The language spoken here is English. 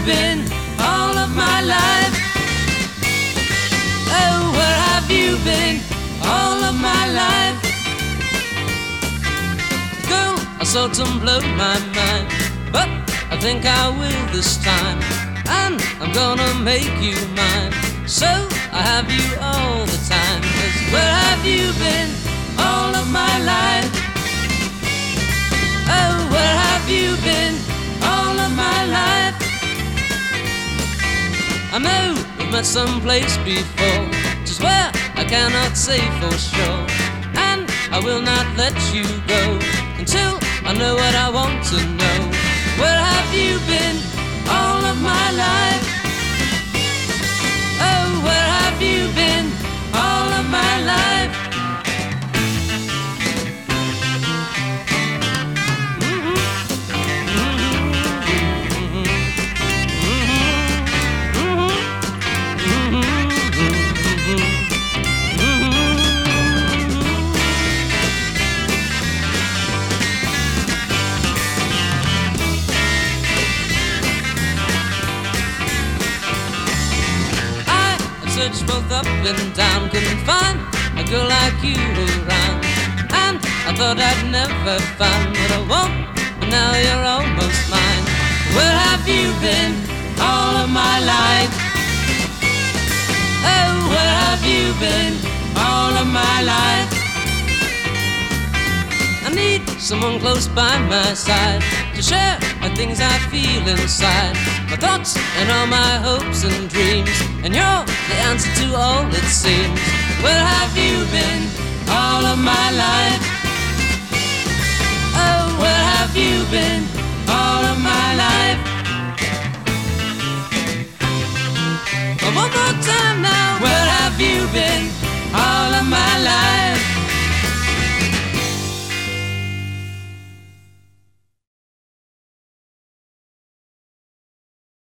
been all of my life? Oh, where have you been all of my life? Girl, I saw some blow my mind, but I think I will this time, and I'm gonna make you mine. So I have you all the time. 'Cause where have you been all of my life? Oh, where have you been all of my life? I know we've met someplace before, just where I cannot say for sure, and I will not let you go until I know what I want to know. Where have you been all of my life? Oh, where have you been all of my life? Searched both up and down, couldn't find a girl like you around, and I thought I'd never find what I want, but now you're almost mine. Where have you been all of my life? Oh, where have you been all of my life? I need someone close by my side to share the things I feel inside, my thoughts and all my hopes and dreams, and you're the answer to all it seems. Where have you been all of my life? Oh, where have you been